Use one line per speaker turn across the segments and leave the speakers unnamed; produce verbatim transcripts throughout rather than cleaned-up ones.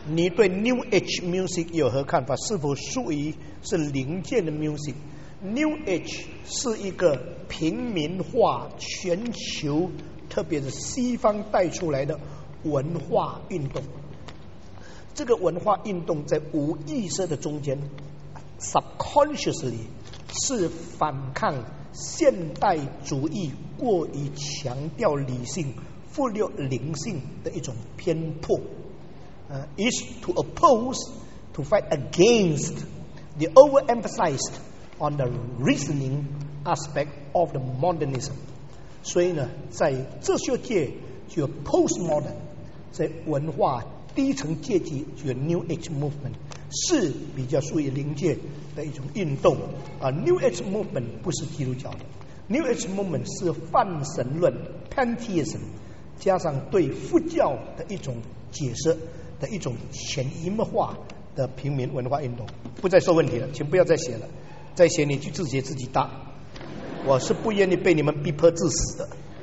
你对 New Age music 有何看法？是否属于是灵界的 music？New Age 是一个平民化、全球，特别是西方带出来的文化运动。这个文化运动在无意识的中间 ，subconsciously 是反抗现代主义过于强调理性、忽略灵性的一种偏颇。Uh, is to oppose, to fight against the overemphasized on the reasoning aspect of the modernism. 所以呢，在哲学界就有 postmodern， 在文化低层阶级就有 New Age movement， 是比较属于灵界的一种运动啊。New Age movement 不是基督教的 ，New Age movement 是泛神论 pantheism 加上对佛教的一种解释的一种潜移默化的平民文化运动。不再说问题了，请不要再写了，再写你去自己自己答。我是不愿意被你们逼迫致死的。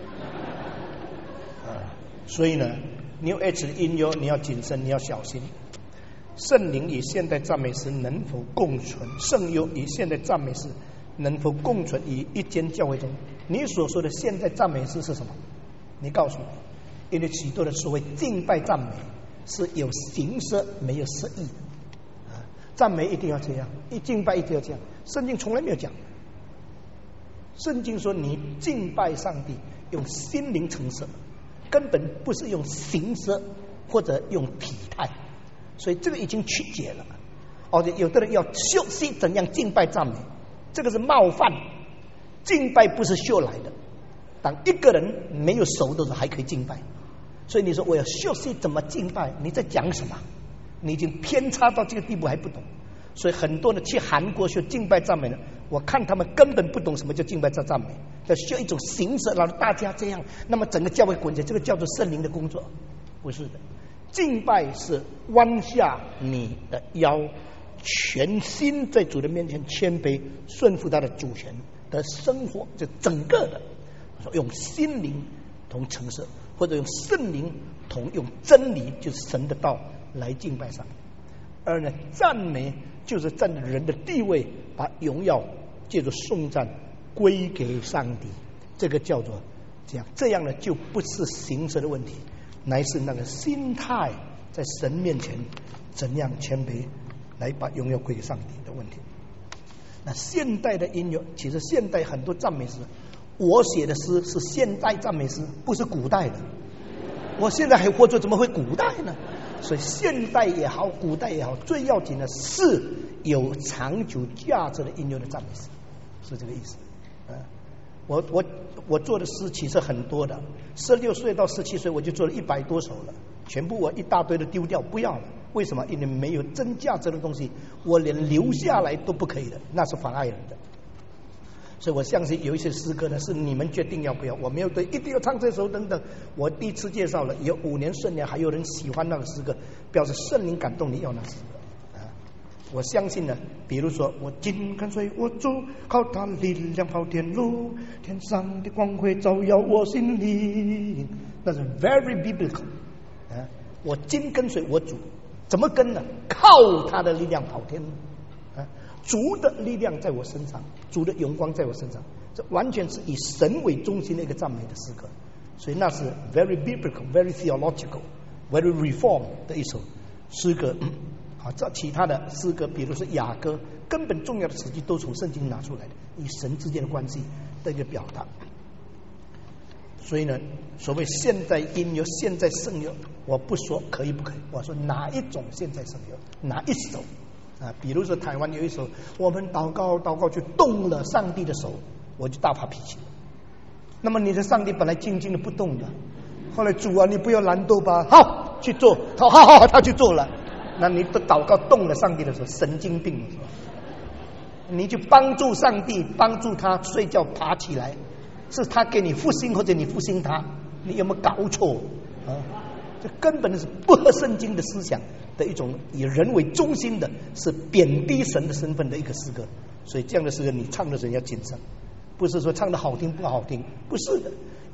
啊，所以呢 ，New Age 的音乐你要谨慎，你要小心。圣灵与现代赞美诗能否共存？圣乐与现代赞美诗能否共存于一间教会中？你所说的现代赞美诗是什么？你告诉我，因为许多的所谓敬拜赞美是有形式没有实意的啊，赞美一定要这样，一敬拜一定要这样。圣经从来没有讲，圣经说你敬拜上帝用心灵诚实，根本不是用形式或者用体态，所以这个已经曲解了。而且有的人要学习怎样敬拜赞美，这个是冒犯。敬拜不是学来的，当一个人没有手的时候还可以敬拜。所以你说我要学习怎么敬拜，你在讲什么？你已经偏差到这个地步还不懂。所以很多人去韩国学敬拜赞美呢，我看他们根本不懂什么叫敬拜赞美，要学一种形式，让大家这样，那么整个教会滚起来，这个叫做圣灵的工作，不是的。敬拜是弯下你的腰，全心在主的面前谦卑，顺服他的主权的生活，这整个的用心灵同诚实。或者用圣灵同用真理，就是神的道来敬拜上帝。而呢，赞美就是站在人的地位，把荣耀借着颂赞归给上帝，这个叫做这样。这样呢，就不是形式的问题，乃是那个心态在神面前怎样谦卑，来把荣耀归给上帝的问题。那现代的音乐，其实现代很多赞美诗。我写的诗是现代赞美诗，不是古代的。我现在还活着，怎么会古代呢？所以现代也好，古代也好，最要紧的是有长久价值的音乐的赞美诗，是这个意思。啊，我我我做的诗其实很多的，十六岁到十七岁我就做了一百多首了，全部我一大堆的丢掉，不要了。为什么？因为没有真价值的东西，我连留下来都不可以的，那是妨碍人的。所以我相信有一些诗歌呢，是你们决定要不要，我没有对一定要唱这首等等。我第一次介绍了，有五年圣年，还有人喜欢那个诗歌，表示圣灵感动你要那诗歌啊。我相信呢，比如说我紧跟随我主，靠他力量跑天路，天上的光辉照耀我心灵，那是 very biblical 啊。我紧跟随我主，怎么跟呢？靠他的力量跑天路啊。主的力量在我身上，主的荣光在我身上，这完全是以神为中心的一个赞美的诗歌，所以那是 very biblical, very theological, very reform 的一首诗歌。好，这其他的诗歌，比如说雅歌，根本重要的词句都从圣经拿出来的，与神之间的关系的一个表达。所以呢，所谓现代音乐、现代圣乐，我不说可以不可以，我说哪一种现代圣乐，哪一首。啊，比如说台湾有一首，我们祷告祷告就动了上帝的手，我就大发脾气。那么你的上帝本来静静的不动的，后来主啊，你不要拦逗吧，好去做，好好好，他去做了。那你的祷告动了上帝的手，神经病了是吧？你就帮助上帝，帮助他睡觉爬起来，是他给你复兴或者你复兴他，你有没有搞错啊？这根本是不合圣经的思想的一种以人为中心的，是贬低神的身份的一个诗歌。所以这样的诗歌你唱的时候要谨慎，不是说唱的好听不好听，不是的。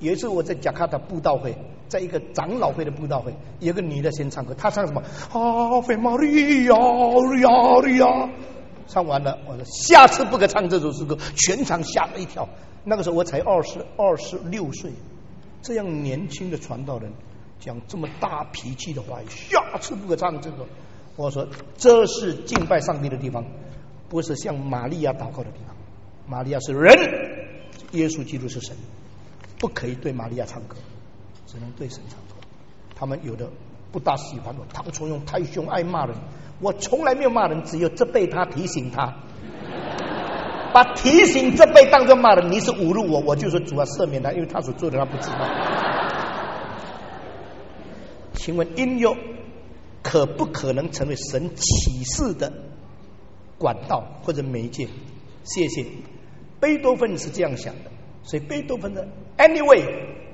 有一次我在加卡达布道会，在一个长老会的布道会，有个女的先唱歌，她唱什么？阿菲玛利亚利亚利亚。唱完了，我说下次不可唱这首诗歌，全场吓了一跳。那个时候我才二十二十六岁，这样年轻的传道人讲这么大脾气的话语，下次不可唱这个。我说这是敬拜上帝的地方，不是像玛利亚祷告的地方。玛利亚是人，耶稣基督是神，不可以对玛利亚唱歌，只能对神唱歌。他们有的不大喜欢我，唐崇荣太凶，爱骂人。我从来没有骂人，只有责备他，提醒他。把提醒责备当作骂人，你是侮辱我，我就说主啊赦免他，因为他所做的他不知道。请问音乐可不可能成为神启示的管道或者媒介？谢谢。贝多芬是这样想的，所以贝多芬的 Anyway,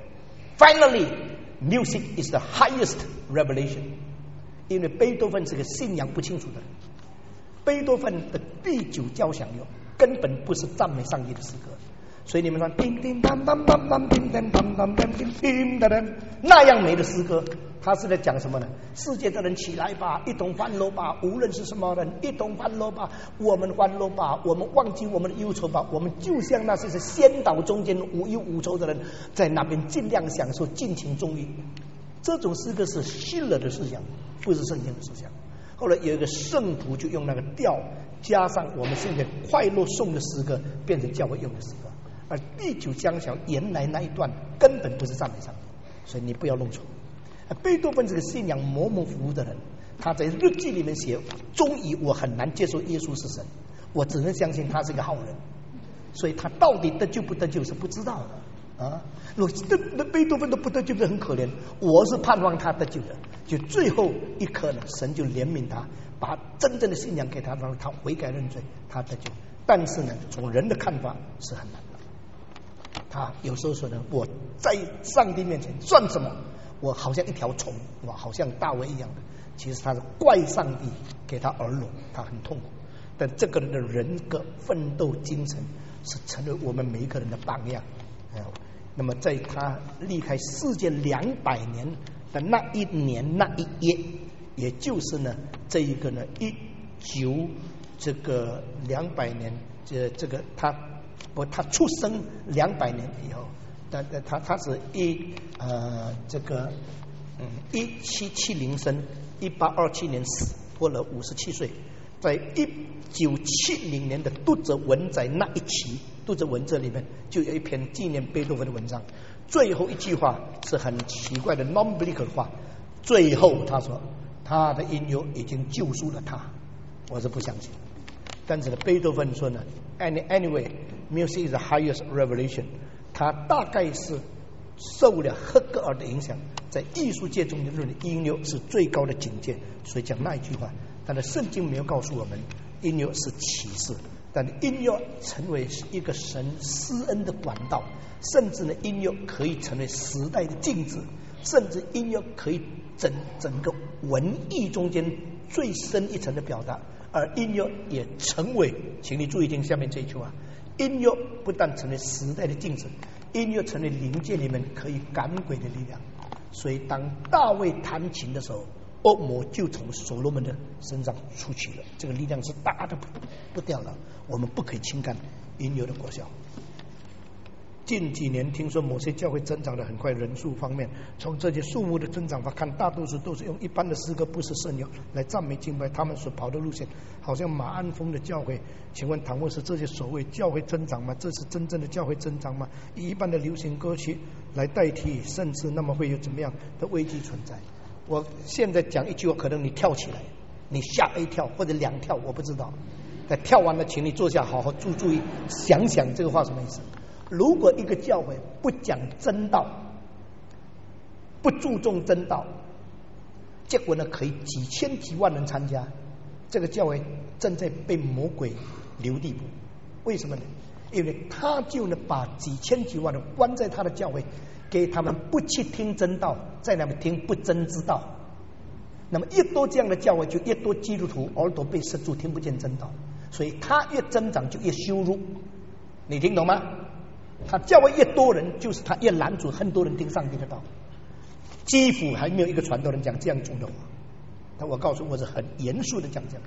finally, music is the highest revelation。因为贝多芬是个信仰不清楚的人，贝多芬的第九交响乐根本不是赞美上帝的诗歌，所以你们说叮叮当当当当叮叮当当当叮叮当当那样美的诗歌，他是在讲什么呢？世界的人起来吧，一同欢乐吧，无论是什么人，一同欢乐吧，我们欢乐吧，我们忘记我们的忧愁吧，我们就像那些是仙岛中间无忧无愁的人，在那边尽量享受，尽情纵欲。这种诗歌是希勒的思想，不是圣经的思想。后来有一个圣徒就用那个调加上我们现在快乐颂的诗歌，变成教会用的诗歌。而第九交响原来那一段根本不是赞美上帝，所以你不要弄错。贝多芬这个信仰模模糊糊的人，他在日记里面写，终于我很难接受耶稣是神，我只能相信他是个好人，所以他到底得救不得救是不知道的。啊，那贝多芬都不得救，很可怜。我是盼望他得救的，就最后一刻呢，神就怜悯他，把真正的信仰给他，让他悔改认罪，他得救。但是呢，从人的看法是很难的。他有时候说呢，我在上帝面前算什么？我好像一条虫，我好像大卫一样的。其实他是怪上帝给他耳聋，他很痛苦。但这个人的人格奋斗精神是成为我们每一个人的榜样。那么在他离开世界两百年的那一年那一夜，也就是呢这一个呢一九这个两百年，这这个他不他出生两百年以后，但他他是一呃这个嗯一七七零生，一八二七年死，活了五十七岁。在一九七零年的读者文摘那一期读者文摘里面，就有一篇纪念贝多芬的文章，最后一句话是很奇怪的 non-biblical 的话，最后他说他的音乐已经救赎了他，我是不相信。但是呢，贝多芬说呢 anyway music is the highest revelation， 他大概是受了赫格尔的影响，在艺术界中认为音乐是最高的境界，所以讲那一句话。但是圣经没有告诉我们音乐是启示，但音乐成为一个神施恩的管道，甚至呢音乐可以成为时代的镜子，甚至音乐可以整整个文艺中间最深一层的表达。而音乐也成为，请你注意听下面这一句话，音乐不但成为时代的镜子，音乐成为灵界里面可以赶鬼的力量。所以当大卫弹琴的时候，恶魔就从所罗门的身上出去了，这个力量是大的不不掉了。我们不可以轻看音乐的果效。近几年听说某些教会增长的很快，人数方面，从这些数目的增长法看，大多数都是用一般的诗歌，不是圣乐来赞美敬拜。他们所跑的路线好像马鞍峰的教会，请问倘若是这些所谓教会增长吗？这是真正的教会增长吗？以一般的流行歌曲来代替，甚至那么会有怎么样的危机存在？我现在讲一句话，可能你跳起来，你吓一跳或者两跳，我不知道。但跳完了，请你坐下，好好注注意想想这个话什么意思。如果一个教会不讲真道，不注重真道，结果呢可以几千几万人参加，这个教会正在被魔鬼留地步。为什么呢？因为他就呢把几千几万人关在他的教会，给他们不去听真道，在那边听不真之道。那么越多这样的教会，就越多基督徒耳朵被塞住，听不见真道，所以他越增长就越羞辱。你听懂吗？ 他教会越多人，就是他越拦阻很多人听上帝的道。基辅还没有一个传道人讲这样重的话，但我告诉我是很严肃的讲这个。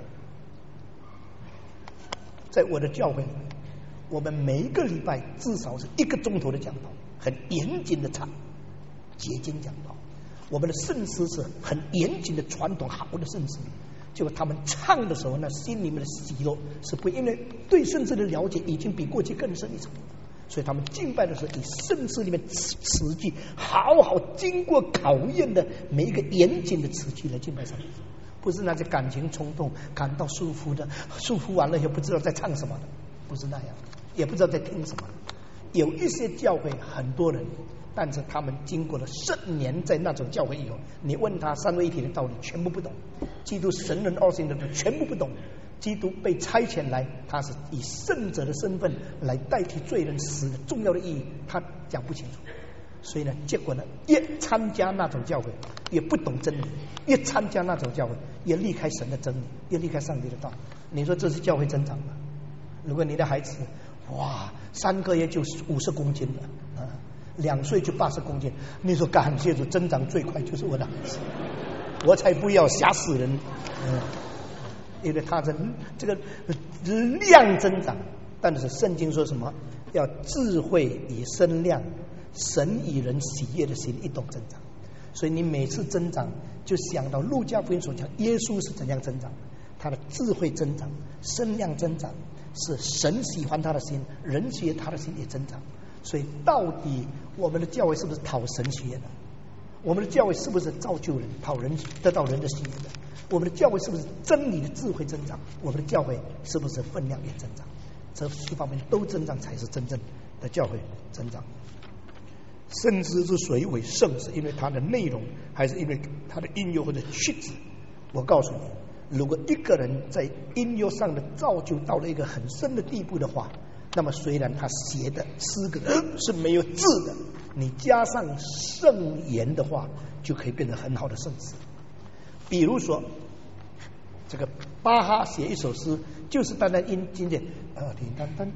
在我的教会，我们每一个礼拜至少是一个钟头的讲道，很严谨的唱结经讲道。我们的圣诗是很严谨的传统好的圣诗，结果他们唱的时候，那心里面的喜乐是不，因为对圣诗的了解已经比过去更深一层，所以他们敬拜的时候以圣诗里面词词句好好经过考验的每一个严谨的词句来敬拜上帝，不是那些感情冲动感到舒服的，舒服完了也不知道在唱什么的，不是那样，也不知道在听什么。有一些教会很多人，但是他们经过了圣年在那种教会以后，你问他三位一体的道理全部不懂，基督神人二性的全部不懂，基督被差遣来，他是以圣者的身份来代替罪人死的重要的意义，他讲不清楚。所以呢，结果呢，越参加那种教会越不懂真理，越参加那种教会越离开神的真理，越离开上帝的道。你说这是教会增长吗？如果你的孩子哇三个月就五十公斤了啊，两岁就八十公斤，你说感谢主，增长最快就是我的孩子，我才不要吓死人。嗯，因为他的这个量增长，但是圣经说什么？要智慧以身量，神以人喜悦的心一同增长。所以你每次增长，就想到路加福音所讲，耶稣是怎样增长，他的智慧增长，身量增长，是神喜欢他的心，人喜悦他的心也增长。所以到底我们的教会是不是讨神喜悦的？我们的教会是不是造就人，讨人得到人的喜悦的？我们的教会是不是真理的智慧增长？我们的教会是不是分量也增长？这四方面都增长，才是真正的教会增长。圣诗之所以为圣，是因为它的内容，还是因为它的音乐或者曲子？我告诉你，如果一个人在音乐上的造就到了一个很深的地步的话，那么虽然他写的诗歌是没有字的，你加上圣言的话，就可以变成很好的圣诗。比如说，这个巴哈写一首诗，就是单单音经典，呃，叮当当，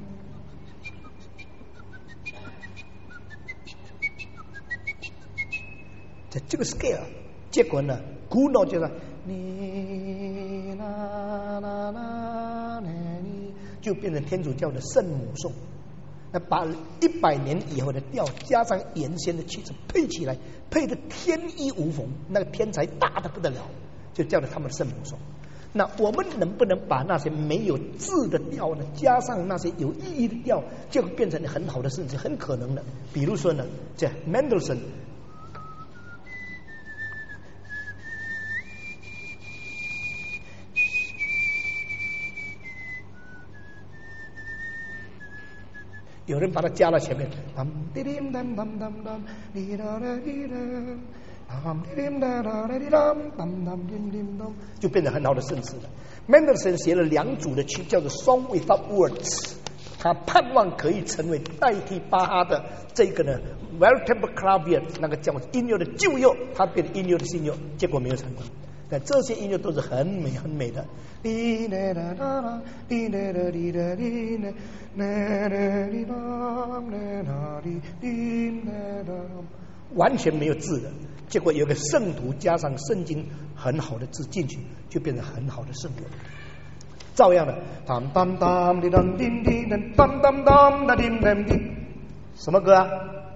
在这个 scale， 结果呢，古老就是你啦啦啦你，就变成天主教的圣母颂。那把一百年以后的调加上原先的曲子配起来，配的天衣无缝，那个天才大的不得了，就叫了他们的圣母颂。那我们能不能把那些没有字的调呢，加上那些有意义的调，就变成很好的圣诗？很可能的。比如说呢，这 Mendelssohn。有人把它加到前面，就变成很好的圣诗了。Mendelssohn 写了两组的曲，叫做 Song Without Words， 他盼望可以成为代替巴哈的这个呢 Veritable Clavier， 那个叫音乐的旧乐，他变成音乐的新乐，结果没有成功。但这些音乐都是很美很美的，完全没有字的，结果有个圣徒加上圣经很好的字进去，就变成很好的圣歌。照样的，当当当滴当叮叮当当当当叮当叮，什么歌啊？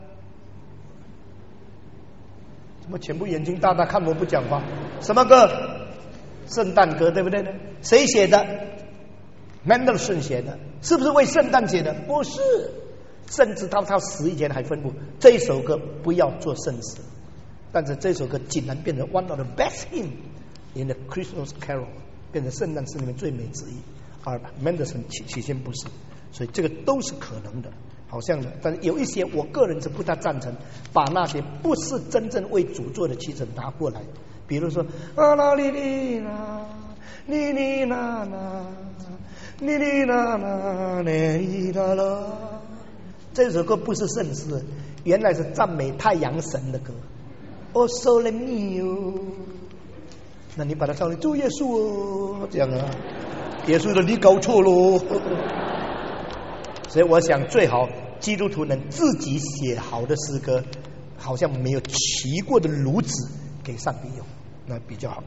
怎么全部眼睛大大看我不讲话？什么歌？圣诞歌，对不对呢？谁写的？ Mendelssohn 写的，是不是为圣诞写的？不是，甚至到他死以前还吩咐这一首歌不要做圣诗，但是这首歌竟然变成 one of the best hymn in the Christmas Carol， 变成圣诞诗里面最美之一。而 Mendelssohn 起起先不是，所以这个都是可能的。好像的，但是有一些我个人是不大赞成把那些不是真正为主做的曲子拿过来，比如说啊啦哩哩啦，哩哩啦啦，哩哩啦啦，哩啦啦，这首歌不是圣诗，原来是赞美太阳神的歌。哦，Sole Mio， 那你把它唱成主耶稣哦，这样啊，耶稣说你搞错喽。所以我想最好基督徒能自己写好的诗歌，好像没有骑过的炉子给上帝用，那比较好。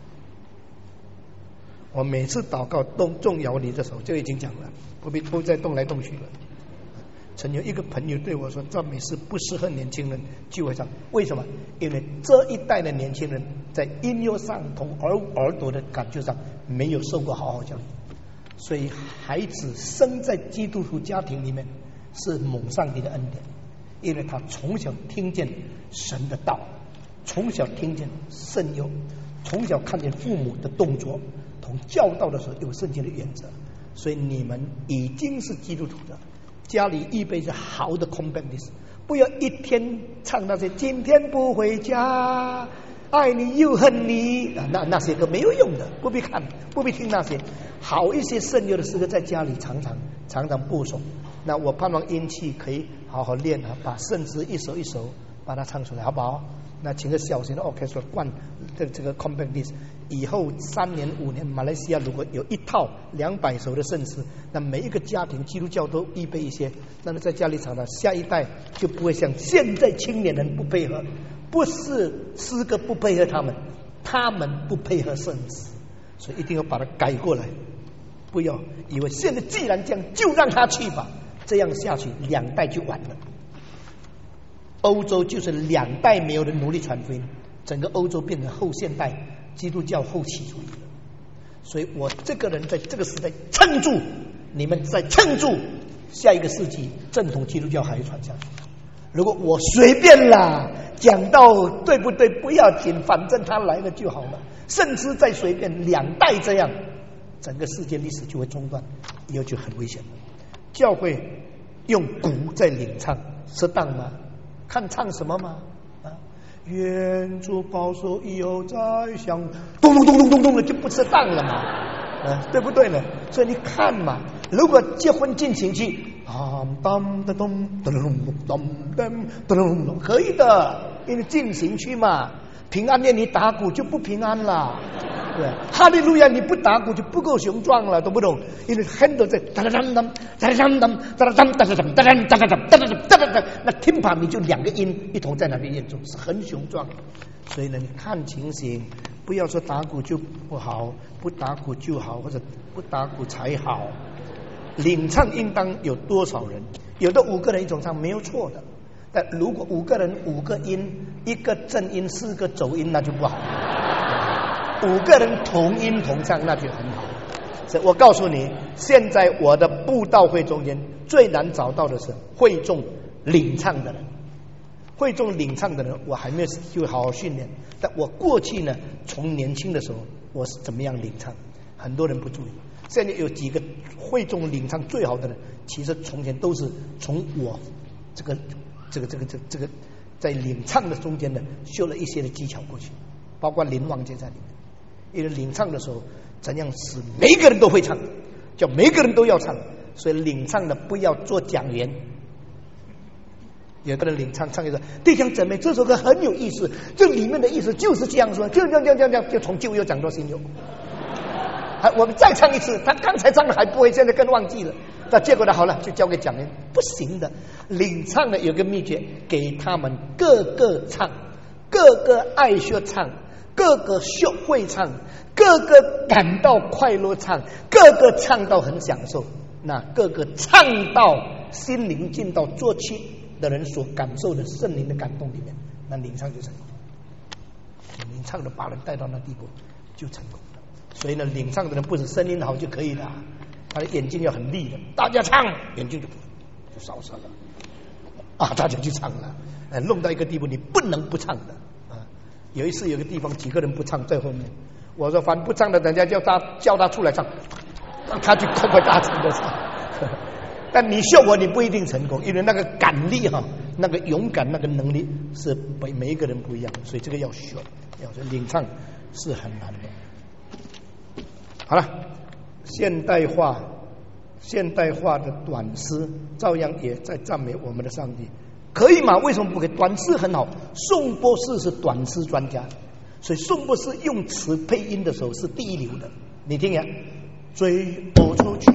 我每次祷告动众摇梨的时候就已经讲了，不必不再动来动去了。曾有一个朋友对我说，赞美诗不适合年轻人聚会上，为什么？因为这一代的年轻人在音乐上同耳耳朵的感觉上没有受过好好教育，所以孩子生在基督徒家庭里面是蒙上帝的恩典，因为他从小听见神的道，从小听见圣咏，从小看见父母的动作，同教导的时候有圣经的原则，所以你们已经是基督徒的。家里预备着好的 compact list， 不要一天唱那些今天不回家，爱你又恨你，那那些歌没有用的，不必看，不必听那些。好一些圣乐的诗歌在家里常常常常播送。那我盼望音器可以好好练啊，把圣诗一首一首把它唱出来，好不好？那请个小型的 orchestra 灌这这个 compact disc， 以后三年五年，马来西亚如果有一套两百首的圣诗，那每一个家庭基督教都预备一些，那么在家里唱的，下一代就不会像现在青年人不配合，不是诗歌不配合他们，他们不配合圣诗，所以一定要把它改过来，不要以为现在既然这样就让他去吧，这样下去两代就完了。欧洲就是两代没有人努力传福音，整个欧洲变成后现代基督教后期主义了。所以我这个人在这个时代撑住，你们再撑住，下一个世纪正统基督教还会传下去。如果我随便啦，讲到对不对不要紧，反正他来了就好了，甚至再随便两代这样，整个世界历史就会中断，以后就很危险了。教会用鼓在领唱适当吗？看唱什么吗？啊，愿主保守以后再想，咚咚咚咚咚咚的就不适当了嘛，啊，对不对呢？所以你看嘛，如果结婚进行曲，啊，当当咚咚咚咚咚咚咚，可以的，因为进行曲嘛，平安夜你打鼓就不平安了。对，哈利路亚你不打鼓就不够雄壮了，懂不懂？因为很多在哒哒哒哒哒哒哒哒哒哒哒哒哒哒哒哒哒哒，那听法你就两个音一同在那边演奏，是很雄壮。所以呢，你看情形，不要说打鼓就不好，不打鼓就好，或者不打鼓才好。领唱应当有多少人？有的五个人一种唱没有错的，但如果五个人五个音，一个正音四个走音，那就不好。五个人同音同唱那就很好。所以我告诉你，现在我的布道会中间最难找到的是会众领唱的人。会众领唱的人我还没有去好好训练，但我过去呢，从年轻的时候我是怎么样领唱，很多人不注意。现在有几个会众领唱最好的人，其实从前都是从我这个这个这个这个这个在领唱的中间呢修了一些的技巧过去，包括林王杰在里面。因为领唱的时候怎样使每一个人都会唱，叫每一个人都要唱，所以领唱的不要做讲员。有的人领唱唱一个弟兄姊妹这首歌很有意思，这里面的意思就是这样说，就这样这样这样这样，就从旧又讲到新又。还我们再唱一次，他刚才唱的还不会，现在更忘记了。那结果呢？好了，就交给讲员，不行的。领唱的有个秘诀，给他们个个唱，个个爱学唱。个个学会唱，个个感到快乐唱，个个唱到很享受，那个个唱到心灵进到作曲的人所感受的圣灵的感动里面，那领唱就成功。领唱的把人带到那地步就成功了。所以呢，领唱的人不是声音好就可以了，他的眼睛要很利的，大家唱，眼睛就就烧伤了啊，大家去唱了，哎，弄到一个地步你不能不唱的。有一次有个地方几个人不唱在后面，我说凡不唱的人家叫他叫他出来唱，他就快快大声的唱。但你效果你不一定成功，因为那个感力哈，那个勇敢那个能力是每每一个人不一样，所以这个要学，要学领唱是很难的。好了，现代化现代化的短诗照样也在赞美我们的上帝。可以吗？为什么不可以？短诗很好，宋博士是短诗专家，所以宋博士用词配音的时候是第一流的。你听呀，追我出去，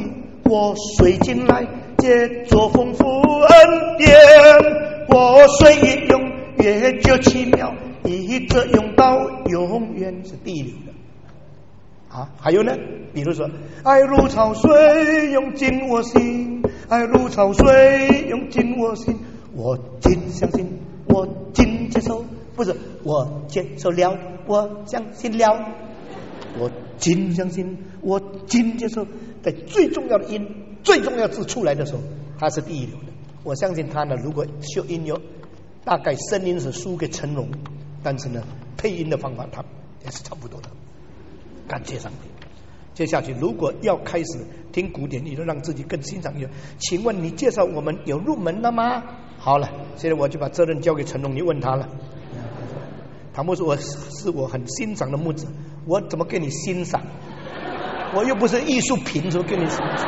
我水进来借着丰富恩典，我水一用越就奇妙，一直用到永远，是第六的啊。还有呢，比如说爱如潮水涌进我心，爱如潮水涌进我心，我尽相信，我尽接受，不是我接受了，我相信了，我尽相信，我尽接受。在最重要的音、最重要字出来的时候，他是第一流的。我相信他呢，如果修音乐，大概声音是输给成龙，但是呢，配音的方法他也是差不多的。感谢上帝。接下去，如果要开始听古典音乐，让自己更欣赏音乐，请问你介绍我们有入门了吗？好了，现在我就把责任交给成龙，你问他了。唐牧师，我是我很欣赏的牧者，我怎么给你欣赏？我又不是艺术品，怎么给你欣赏？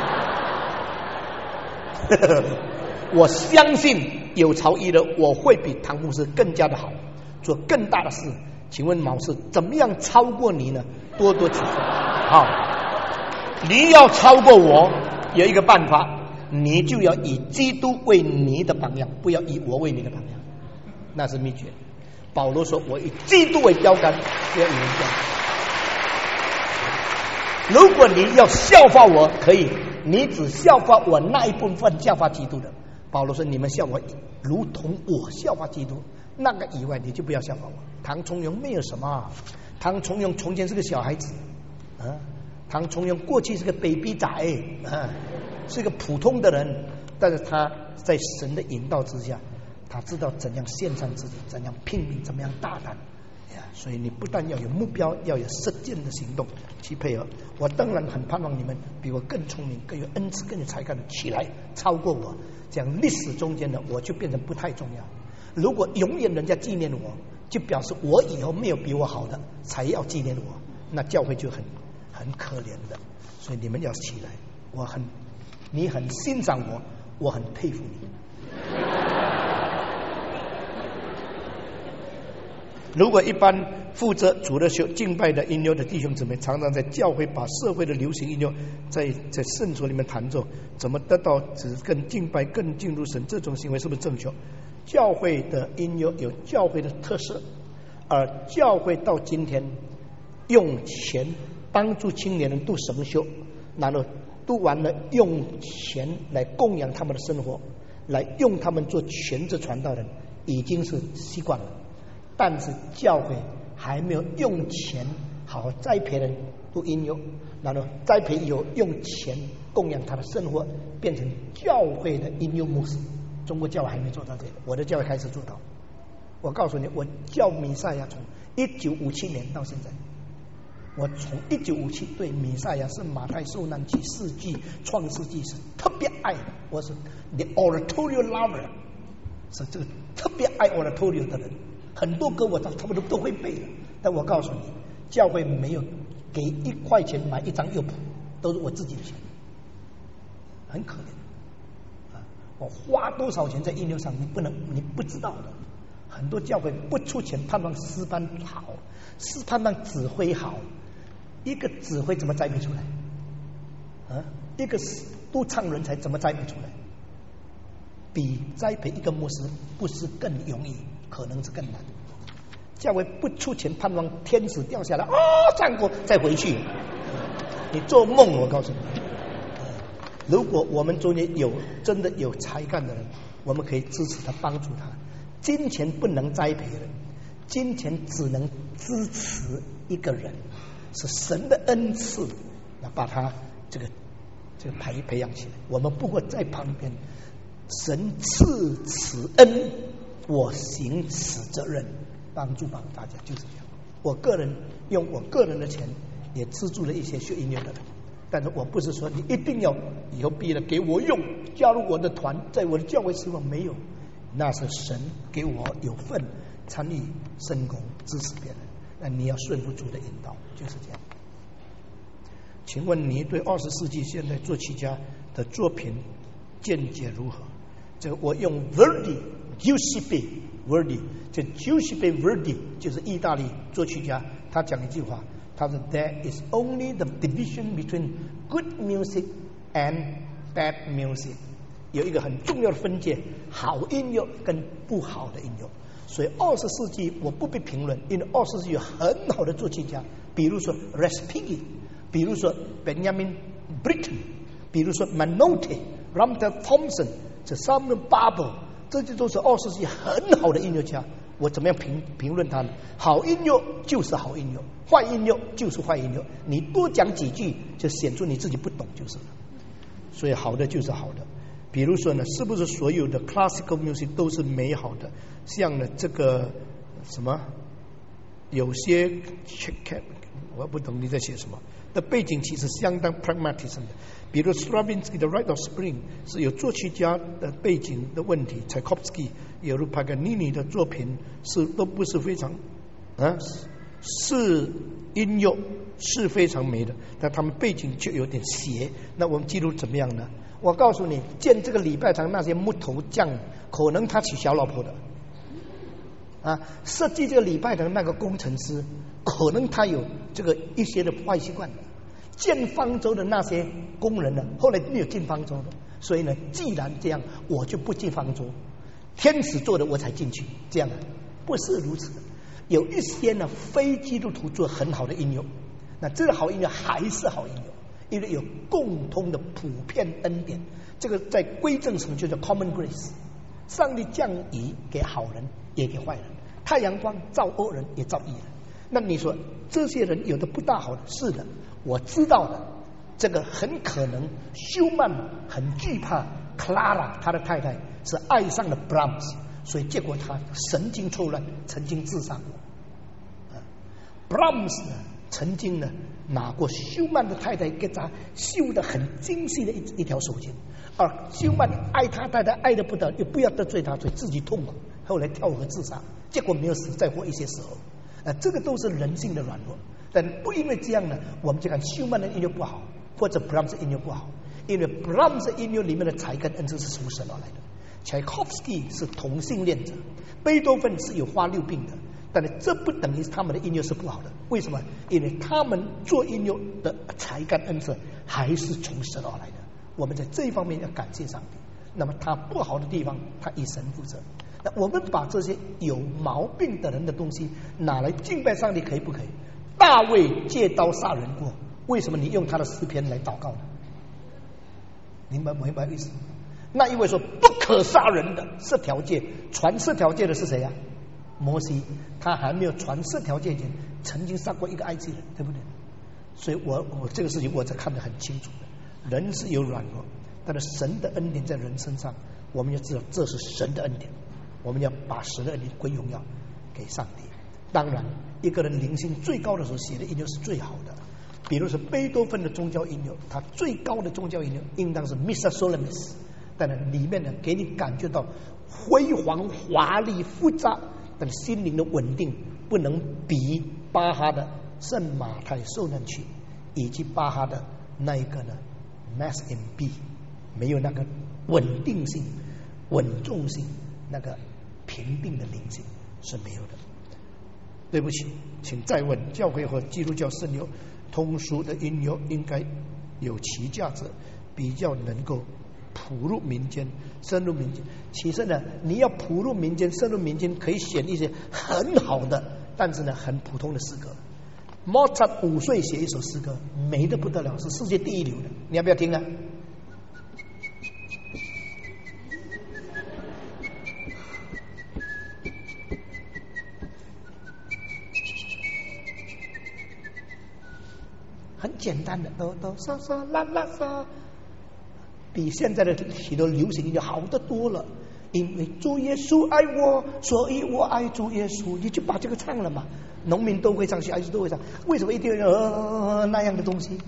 我相信有朝一日我会比唐牧师更加的好，做更大的事。请问毛师怎么样超过你呢？多多指教。好，你要超过我，有一个办法，你就要以基督为你的榜样，不要以我为你的榜样，那是秘诀。保罗说：“我以基督为标杆，不要以人标杆。”如果你要效法我，可以，你只效法我那一部分效法基督的。保罗说：“你们效我，如同我效法基督。”那个以外，你就不要效法我。唐崇荣没有什么，唐崇荣从前是个小孩子啊，唐崇荣过去是个 baby 仔啊，是个普通的人，但是他在神的引导之下，他知道怎样献上自己，怎样拼命，怎么样大胆。所以你不但要有目标，要有实践的行动去配合。我当然很盼望你们比我更聪明、更有恩赐、更有才干的起来，超过我。这样历史中间的我就变成不太重要。如果永远人家纪念我，就表示我以后没有比我好的才要纪念我，那教会就很很可怜的。所以你们要起来，我很你很欣赏我，我很佩服你。如果一般负责主的修敬拜的音乐的弟兄姊妹，常常在教会把社会的流行音乐在在圣所里面弹奏，怎么得到只更敬拜、更进入神？这种行为是不是正确？教会的音乐有教会的特色，而教会到今天用钱帮助青年人读神修，然后读完了用钱来供养他们的生活，来用他们做全职传道人，已经是习惯了。但是教会还没有用钱好好栽培人读音乐，然后栽培以后用钱供养他的生活，变成教会的音乐模式。中国教会还没做到这个，我的教会开始做到。我告诉你，我教弥赛亚从一九五七年到现在，我从一九五七对弥赛亚是马太受难记、四记、创世纪是特别爱的，我是 the oratorio lover， 是这个特别爱 oratorio 的人。很多歌我差不多都会背的，但我告诉你，教会没有给一块钱买一张乐谱，都是我自己的钱，很可怜啊！我花多少钱在音乐上，你不能，你不知道的。很多教会不出钱，盼望诗班好，是盼望指挥好。一个指挥怎么栽培出来？啊，一个督唱人才怎么栽培出来？比栽培一个牧师不是更容易？可能是更难。教会不出钱，盼望天使掉下来啊，唱过再回去，你做梦！我告诉你，如果我们中间有真的有才干的人，我们可以支持他，帮助他。金钱不能栽培人，金钱只能支持一个人，是神的恩赐，要把他这个这个培培养起来。我们不过在旁边，神赐此恩。我行此责任，帮助帮大家，就是这样。我个人用我个人的钱也资助了一些学音乐的人，但是我不是说你一定要以后毕业了给我用，加入我的团，在我的教会侍奉，没有，那是神给我有份参与圣工，支持别人。那你要顺服主的引导，就是这样。请问你对二十世纪现代作曲家的作品见解如何？这个我用 Verdi。Giuseppe Verdi， 这 Giuseppe Verdi 就是意大利作曲家，他讲一句话，他说 There is only the division between good music and bad music， 有一个很重要的分界，好音乐跟不好的音乐。所以二十世纪我不必评论，因为二十世纪有很好的作曲家，比如说 Respighi， 比如说 Benjamin Britten， 比如说 Menotti、Ramsdale Thompson， 这 Samuel Barber， 这些都是二十世纪很好的音乐家。我怎么样评评论他们？好音乐就是好音乐，坏音乐就是坏音乐。你多讲几句，就显出你自己不懂就是了。所以好的就是好的。比如说呢，是不是所有的 classical music 都是美好的？像呢这个什么，有些我不懂你在写什么的背景其实相当 pragmatism 的。比如 Stravinsky 的 Rite of Spring 是有作曲家的背景的问题， Tchaikovsky 有如 Paganini 的作品是都不是非常啊，是音乐是非常美的，但他们背景却有点邪。那我们记录怎么样呢？我告诉你，建这个礼拜堂那些木头匠，可能他娶小老婆的啊；设计这个礼拜堂那个工程师，可能他有这个一些的坏习惯。建方舟的那些工人呢，后来没有进方舟的，所以呢，既然这样，我就不进方舟。天使做的我才进去，这样啊，不是如此的。有一些呢，非基督徒做很好的音乐，那这个好音乐还是好音乐。因为有共通的普遍恩典，这个在归正上就叫 common grace。上帝降雨给好人也给坏人，太阳光照恶人也照义人。那你说这些人有的不大好的，是的，我知道的。这个很可能休曼很惧怕 Clara 他的太太是爱上了 Brahms， 所以结果他神经错乱，曾经自杀过。Brahms 呢，曾经呢拿过休曼的太太给他绣的很精细的一一条手巾，而休曼爱他太太爱得不得，又不要得罪他，所以自己痛苦，后来跳河自杀，结果没有死，再活一些时候。呃，这个都是人性的软弱，但不因为这样呢，我们就看休曼的音乐不好，或者 Brahms 音乐不好，因为 Brahms 音乐里面的才跟恩赐是从神而来的。Tchaikovsky 是同性恋者，贝多芬是有花六病的。但是这不等于他们的音乐是不好的，为什么？因为他们做音乐的才干恩赐还是从神而来的，我们在这一方面要感谢上帝。那么他不好的地方，他以神负责。那我们把这些有毛病的人的东西拿来敬拜上帝，可以不可以？大卫借刀杀人过，为什么你用他的诗篇来祷告呢？明白明白意思？那因为说不可杀人的十条诫，传十条诫的是谁呀、啊？摩西，他还没有传十条诫前，曾经杀过一个埃及人，对不对？所以我我这个事情我才看得很清楚的。人是有软弱，但是神的恩典在人身上，我们要知道这是神的恩典，我们要把神的恩典归荣耀给上帝。当然，一个人灵性最高的时候写的音乐是最好的，比如说贝多芬的宗教音乐，他最高的宗教音乐应当是 Missa Solemnis， 但是里面呢给你感觉到辉煌、华丽、复杂。但心灵的稳定不能比巴哈的圣马太受难曲以及巴哈的那一个呢 Mass in B 没有那个稳定性、稳重性，那个平定的灵性是没有的。对不起，请再问，教会和基督教圣乐通俗的音乐应该有其价值，比较能够普入民间，深入民间。其实呢，你要普入民间、深入民间，可以选一些很好的，但是呢，很普通的诗歌。莫扎特五岁写一首诗歌，美得不得了，是世界第一流的。你要不要听啊？很简单的，哆哆嗦嗦啦啦嗦。比现在的许多流行音乐好得多了，因为主耶稣爱我，所以我爱主耶稣，你就把这个唱了嘛。农民都会唱，小孩子都会唱，为什么一定要呃那样的东西？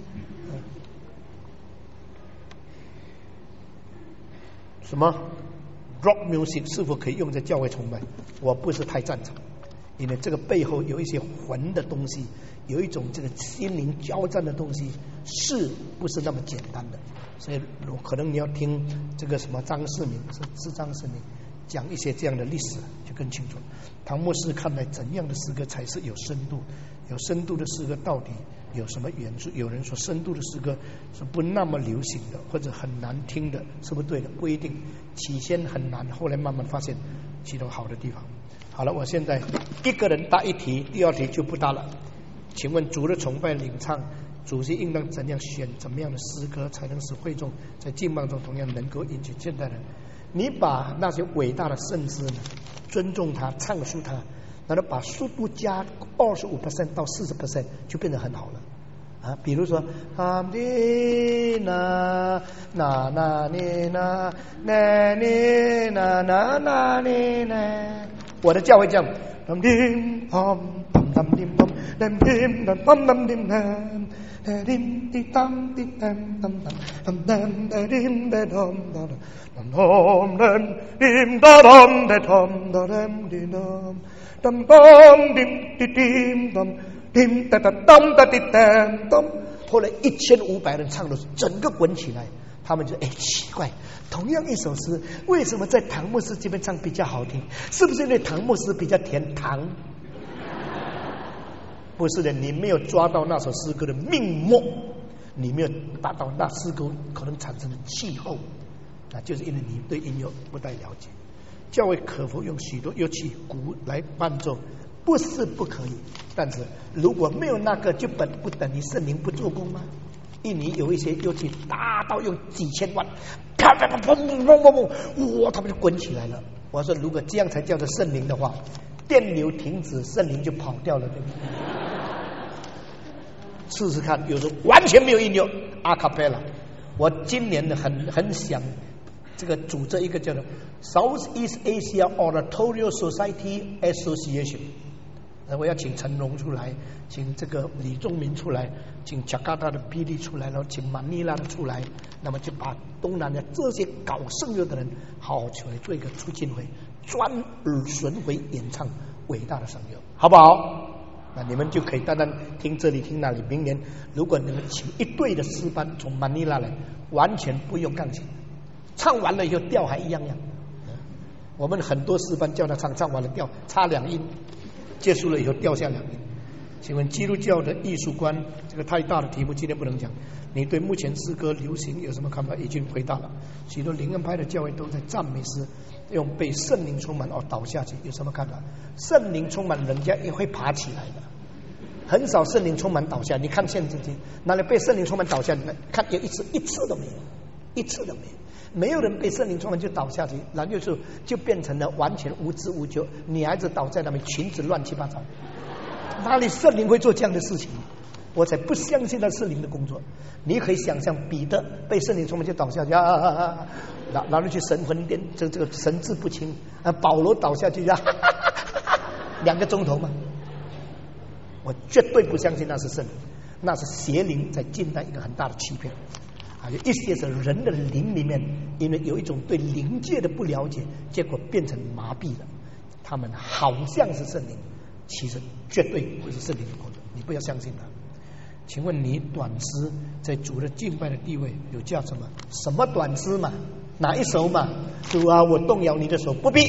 什么 rock music 是否可以用在教会崇拜？我不是太赞成，因为这个背后有一些魂的东西，有一种这个心灵交战的东西，是不是那么简单的？所以可能你要听这个什么张世民，是是张世民讲一些这样的历史就更清楚。唐牧师看来怎样的诗歌才是有深度？有深度的诗歌到底有什么元素？有人说深度的诗歌是不那么流行的，或者很难听的，是不是对的？不一定，起先很难，后来慢慢发现其中好的地方。好了，我现在一个人答一题，第二题就不答了。请问主的崇拜领唱，主席应当怎样选怎么样的诗歌，才能使会众在敬拜中同样能够引起现代人？你把那些伟大的圣诗呢，尊重他，唱述他，然后把速度加二十五 percent 到四十 percent， 就变得很好了。啊，比如说，啊哩那那那哩那那哩那那那哩那，我的教会这样，当叮当当当叮当，当叮当当当叮当。叮叮当叮当当当当当当叮当当当当当当叮当当当当当叮当当当叮叮叮当叮当当当当叮当当。后来一千五百人唱的整个滚起来，他们就哎奇怪，同样一首诗，为什么在唐牧师这边唱比较好听？是不是因为唐牧师比较甜糖？不是的，你没有抓到那首诗歌的命脉，你没有达到那诗歌可能产生的气候，那就是因为你对音乐不太了解。教会可否用许多乐器鼓来伴奏？不是不可以，但是如果没有那个，就本不等于圣灵不做工吗？印尼有一些乐器大到用几千万，啪啪啪砰砰砰砰，哇，他们就滚起来了。我说，如果这样才叫做圣灵的话，电流停止，圣灵就跑掉了，对不对？试试看，有时候完全没有音乐，阿卡贝拉。我今年呢很很想这个组织一个叫做 Southeast Asia Oratorio Society Association， 我要请陈荣出来，请这个李宗明出来，请加拿大的比利出来，然后请马尼拉的出来，那么就把东南亚这些搞圣乐的人好好起来做一个促进会，专耳巡回演唱伟大的圣乐，好不好？那你们就可以单单听这里听那里。明年如果你们请一队的诗班从马尼拉来，完全不用钢琴，唱完了以后调还一样样。我们很多诗班叫他唱，唱完了调差两音，结束了以后掉下两音。请问基督教的艺术观，这个太大的题目今天不能讲。你对目前诗歌流行有什么看法？已经回答了。许多灵恩派的教会都在赞美诗用被圣灵充满而倒下去，有什么看法？圣灵充满，人家也会爬起来的，很少圣灵充满倒下。你看现在哪里被圣灵充满倒下？你看有一次一次都没有，一次都没有。没有人被圣灵充满就倒下去，然后就就变成了完全无知无觉，女孩子倒在那边，裙子乱七八糟。哪里圣灵会做这样的事情？我才不相信那是灵的工作。你可以想象彼得被圣灵充满就倒下去啊，然后去神魂颠，这这个神志不清啊。保罗倒下去啊，两个钟头嘛。我绝对不相信那是圣灵，那是邪灵在进来一个很大的欺骗。啊，有一些是人的灵里面，因为有一种对灵界的不了解，结果变成麻痹了。他们好像是圣灵，其实绝对不是圣灵的工作，你不要相信他。请问你短诗在主的敬拜的地位有叫什么？什么短诗嘛？哪一首嘛？主啊，我动摇你的手，不必。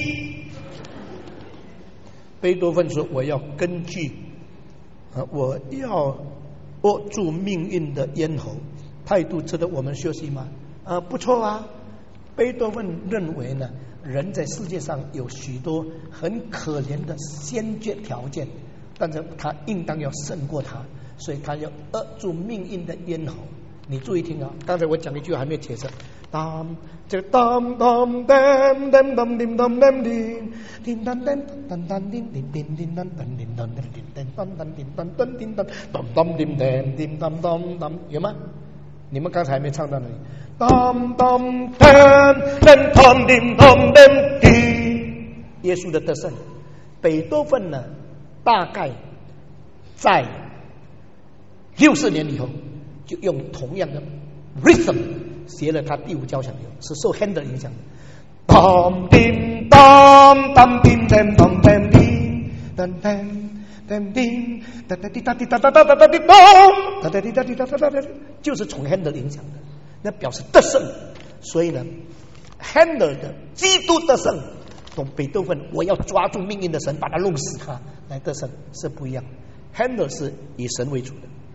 贝多芬说：“我要根据啊，我要握住命运的咽喉。”态度值得我们学习吗？啊，不错啊。贝多芬认为呢，人在世界上有许多很可怜的先决条件，但是他应当要胜过他，所以他要扼住命运的咽喉。你注意听啊，刚才我讲一句还没有解释。当这个当当当当当叮当当叮叮当当当当叮叮叮叮当当叮当当叮当当当叮当当叮当当当叮当叮当当当，有吗？你们刚才还没唱到那里。当当当当当叮当当叮，耶稣的得胜。贝多芬呢，大概在六十年以后，就用同样的 rhythm 写了他第五交响乐，是受 Handel 影响的。当叮当当叮当当当叮当当。噔叮哒哒滴哒滴哒哒哒哒哒滴咚哒哒滴哒滴哒哒哒哒，就是从 Handel 影响的，那表示得胜。所以呢 ，Handel 的基督得胜，同贝多芬我要抓住命运的神，把他弄死他来得胜是不一样。Handel 是以神为主的，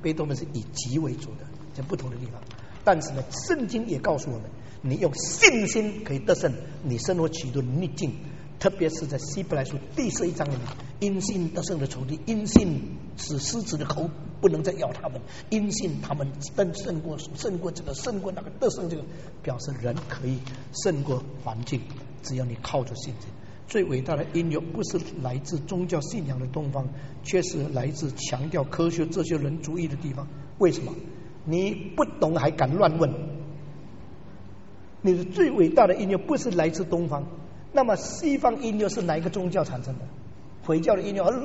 贝多芬是以极为主的，在不同的地方。但是呢，圣经也告诉我们，你用信心可以得胜你生活许多逆境，特别是在希伯来书第十一章里面，因信得胜的仇敌，因信使狮子的口不能再咬他们，因信他们登胜过胜过这个胜过那个得胜这个，表示人可以胜过环境，只要你靠着信心。最伟大的音乐不是来自宗教信仰的东方，却是来自强调科学哲学人主义的地方。为什么？你不懂还敢乱问？你的最伟大的音乐不是来自东方，那么西方音乐是哪一个宗教产生的？回教的音乐，啊，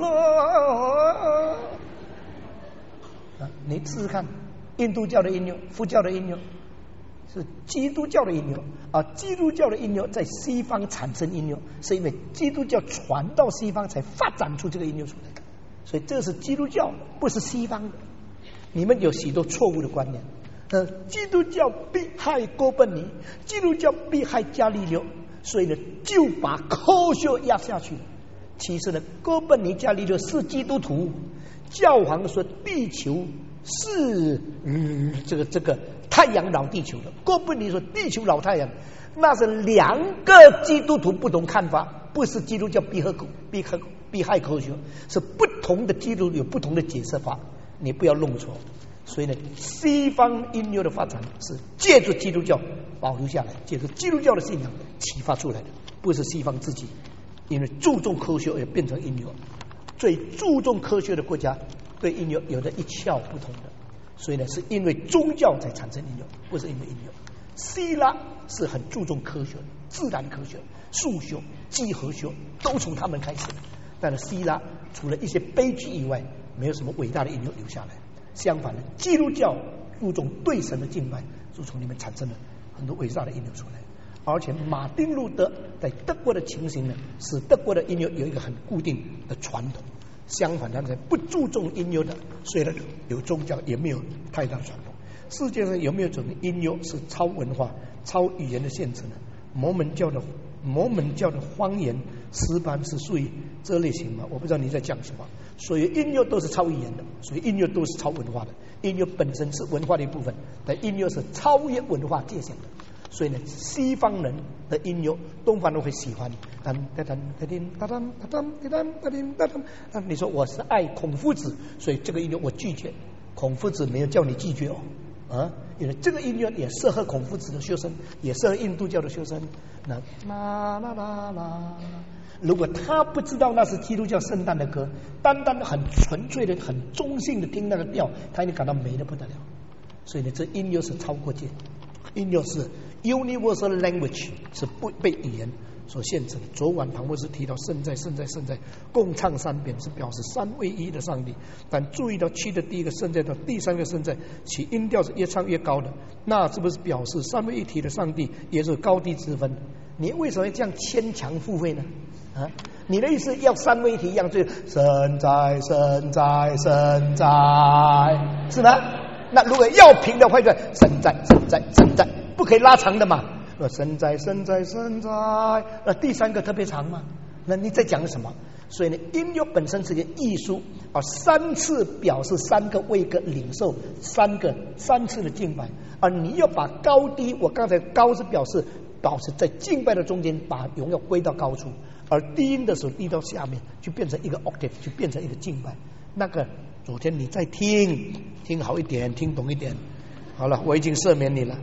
你试试看，印度教的音乐、佛教的音乐，是基督教的音乐啊！基督教的音乐在西方产生音乐，是因为基督教传到西方才发展出这个音乐出来，所以这是基督教，不是西方的。你们有许多错误的观念。呃，基督教逼害哥本尼，基督教逼害伽利略，所以呢，就把科学压下去了。其实呢，哥本尼、伽利略是基督徒，教皇说地球是嗯这个这个太阳老地球的，哥本尼说地球老太阳，那是两个基督徒不同看法，不是基督教逼害逼害逼害科学，是不同的基督有不同的解释法，你不要弄错。所以呢，西方音乐的发展是借助基督教保留下来，借助基督教的信仰启发出来的，不是西方自己因为注重科学而变成音乐。最注重科学的国家对音乐有着一窍不通的，所以呢，是因为宗教才产生音乐，不是因为音乐。希腊是很注重科学，自然科学、数学、几何学都从他们开始，但是希腊除了一些悲剧以外，没有什么伟大的音乐留下来。相反的，基督教注重对神的敬拜，就从里面产生了很多伟大的音乐出来。而且马丁路德在德国的情形呢，使德国的音乐有一个很固定的传统。相反，他们不注重音乐的，虽然有宗教，也没有太大的传统。世界上有没有种音乐是超文化、超语言的限制呢？摩门教的摩门教的方言诗班是属于这类型吗？我不知道你在讲什么。所以音乐都是超语言的，所以音乐都是超文化的。音乐本身是文化的一部分，但音乐是超越文化界限的。所以呢，西方人的音乐，东方人会喜欢。当当当当当当当当当当，你说我是爱孔夫子，所以这个音乐我拒绝。孔夫子没有叫你拒绝哦，啊，因为这个音乐也适合孔夫子的修身，也适合印度教的修身。那啦啦啦啦。如果他不知道那是基督教圣诞的歌，单单的很纯粹的、很中性的听那个调，他一定感到美得不得了。所以呢，这音乐是超过界，音乐是 universal language， 是不被语言所限制的。昨晚唐牧师提到圣在、圣在、圣在，共唱三遍，是表示三位一的上帝。但注意到七的第一个圣在到第三个圣在，其音调是越唱越高的，那是不是表示三位一体的上帝也是高低之分？你为什么要这样牵强附会呢？啊，你的意思要三位一体一样，就神在神在神在，是吗？那如果要平的话，就神在神在神在，不可以拉长的嘛。神在神在神在，那第三个特别长嘛？那你在讲什么？所以呢，音乐本身是个艺术啊，三次表示三个位格领受三个三次的敬拜，而你要把高低，我刚才高是表示保持在敬拜的中间，把荣耀归到高处。而低音的时候低到下面，就变成一个 octave， 就变成一个敬拜。那个昨天你再听听好一点，听懂一点。好了，我已经赦免你了。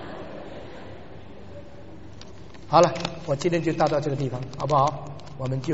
好了，我今天就到到这个地方，好不好？我们就。